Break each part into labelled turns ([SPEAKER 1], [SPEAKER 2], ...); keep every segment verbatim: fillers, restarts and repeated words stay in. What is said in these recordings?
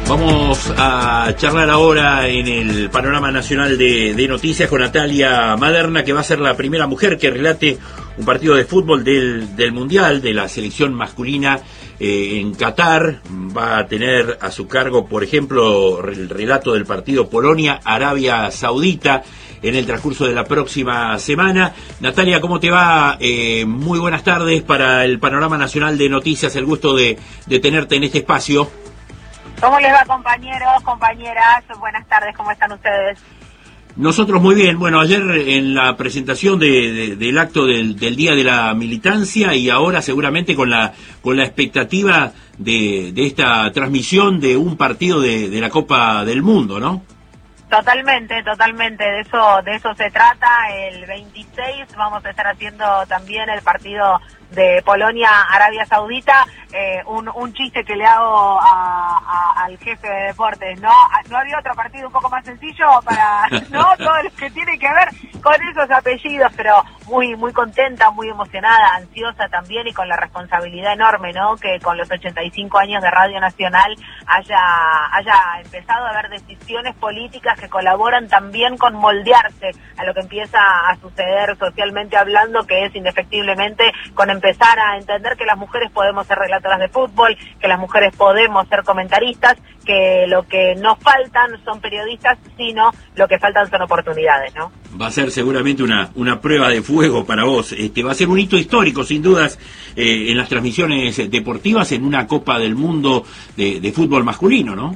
[SPEAKER 1] Vamos a charlar ahora en el panorama nacional de, de noticias con Natalia Maderna, que va a ser la primera mujer que relate un partido de fútbol del, del Mundial, de la selección masculina eh, en Qatar. Va a tener a su cargo, por ejemplo, el relato del partido Polonia-Arabia Saudita en el transcurso de la próxima semana. Natalia, ¿cómo te va? Eh, muy buenas tardes para el panorama nacional de noticias. El gusto de, de tenerte en este espacio.
[SPEAKER 2] ¿Cómo les va, compañeros, compañeras? Buenas tardes, ¿cómo están ustedes?
[SPEAKER 1] Nosotros muy bien. Bueno, ayer en la presentación de, de, del acto del, del Día de la Militancia, y ahora seguramente con la con la expectativa de, de esta transmisión de un partido de, de la Copa del Mundo, ¿no?
[SPEAKER 2] Totalmente, totalmente, de eso de eso se trata. El veintiséis vamos a estar haciendo también el partido de Polonia-Arabia Saudita. Eh, un, un chiste que le hago a, a, al jefe de deportes, ¿no? ¿No había otro partido un poco más sencillo para, no? Todo lo que tiene que ver con esos apellidos, pero muy muy contenta, muy emocionada, ansiosa también, y con la responsabilidad enorme, ¿no? Que con los ochenta y cinco años de Radio Nacional haya, haya empezado a haber decisiones políticas que colaboran también con moldearse a lo que empieza a suceder socialmente hablando, que es indefectiblemente con empezar a entender que las mujeres podemos ser relatoras de fútbol, que las mujeres podemos ser comentaristas, que lo que nos faltan son periodistas, sino lo que faltan son oportunidades, ¿no?
[SPEAKER 1] Va a ser seguramente una una prueba de fuego para vos. Este va a ser un hito histórico, sin dudas, eh, en las transmisiones deportivas en una Copa del Mundo de, de fútbol masculino, ¿no?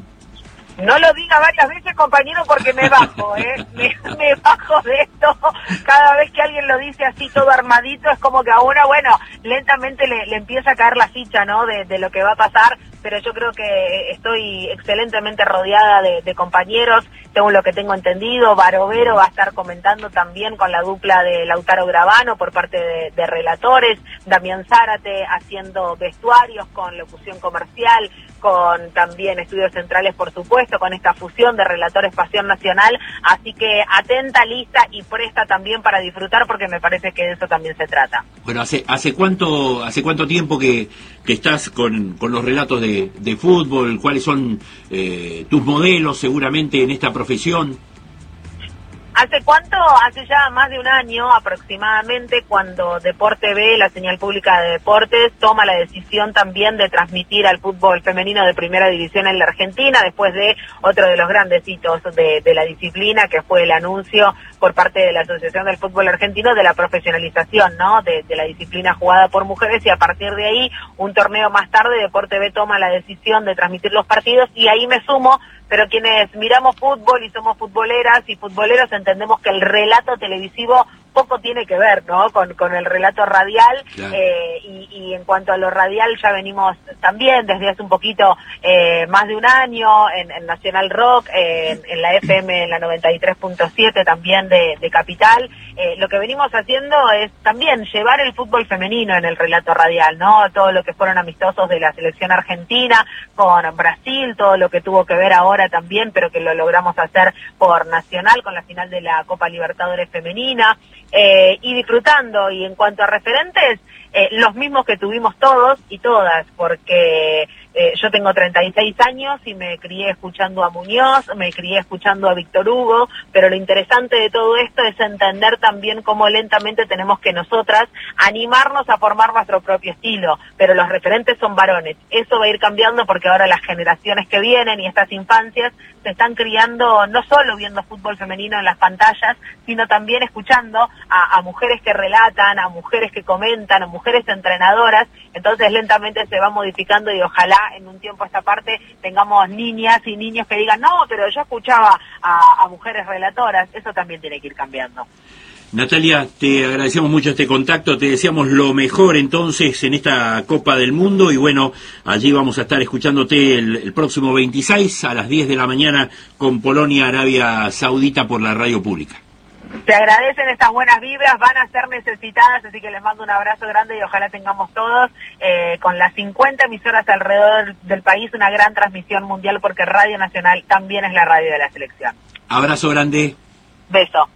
[SPEAKER 2] No lo diga varias veces, compañero, porque me bajo, ¿eh? Me, me bajo de esto. Cada vez que alguien lo dice así todo armadito, es como que a uno, bueno, lentamente le, le empieza a caer la ficha, ¿no? De, de lo que va a pasar, pero yo creo que estoy excelentemente rodeada de, de compañeros. Según lo que tengo entendido, Barovero va a estar comentando también con la dupla de Lautaro Gravano por parte de, de relatores, Damián Zárate haciendo vestuarios con locución comercial, con también estudios centrales, por supuesto, con esta fusión de relatores Pasión Nacional. Así que atenta, lista y presta también para disfrutar, porque me parece que de eso también se trata.
[SPEAKER 1] Bueno, ¿hace hace cuánto hace cuánto tiempo que, que estás con, con los relatos de, de fútbol? ¿Cuáles son eh, tus modelos seguramente en esta profesión?
[SPEAKER 2] ¿Hace cuánto? Hace ya más de un año aproximadamente, cuando Deporte B, la señal pública de deportes, toma la decisión también de transmitir al fútbol femenino de primera división en la Argentina, después de otro de los grandes hitos de, de la disciplina, que fue el anuncio por parte de la Asociación del Fútbol Argentino de la profesionalización, ¿no? De, de la disciplina jugada por mujeres, y a partir de ahí, un torneo más tarde, Deporte B toma la decisión de transmitir los partidos, y ahí me sumo. Pero quienes miramos fútbol y somos futboleras y futboleros entendemos que el relato televisivo poco tiene que ver, ¿no? Con, con el relato radial, claro. eh, y, y en cuanto a lo radial ya venimos también desde hace un poquito, eh, más de un año, en, en Nacional Rock, eh, en, en la F M, en la noventa y tres punto siete también de, de Capital. Eh, lo que venimos haciendo es también llevar el fútbol femenino en el relato radial, ¿no? Todo lo que fueron amistosos de la selección argentina con Brasil, todo lo que tuvo que ver ahora también, pero que lo logramos hacer por Nacional con la final de la Copa Libertadores femenina. Eh, y disfrutando, y en cuanto a referentes, eh, los mismos que tuvimos todos y todas, porque eh, yo tengo treinta y seis años y me crié escuchando a Muñoz, me crié escuchando a Víctor Hugo, pero lo interesante de todo esto es entender también cómo lentamente tenemos que nosotras animarnos a formar nuestro propio estilo, pero los referentes son varones. Eso va a ir cambiando, porque ahora las generaciones que vienen y estas infancias se están criando no solo viendo fútbol femenino en las pantallas, sino también escuchando a, a mujeres que relatan, a mujeres que comentan, a mujeres entrenadoras. Entonces lentamente se va modificando, y ojalá en un tiempo a esta parte tengamos niñas y niños que digan, no, pero yo escuchaba a, a mujeres relatoras. Eso también tiene que ir cambiando.
[SPEAKER 1] Natalia, te agradecemos mucho este contacto, te deseamos lo mejor entonces en esta Copa del Mundo, y bueno, allí vamos a estar escuchándote el, el próximo veintiséis a las diez de la mañana con Polonia-Arabia Saudita por la radio pública.
[SPEAKER 2] Te agradecen estas buenas vibras, van a ser necesitadas, así que les mando un abrazo grande y ojalá tengamos todos, eh, con las cincuenta emisoras alrededor del país, una gran transmisión mundial, porque Radio Nacional también es la radio de la selección.
[SPEAKER 1] Abrazo grande.
[SPEAKER 2] Beso.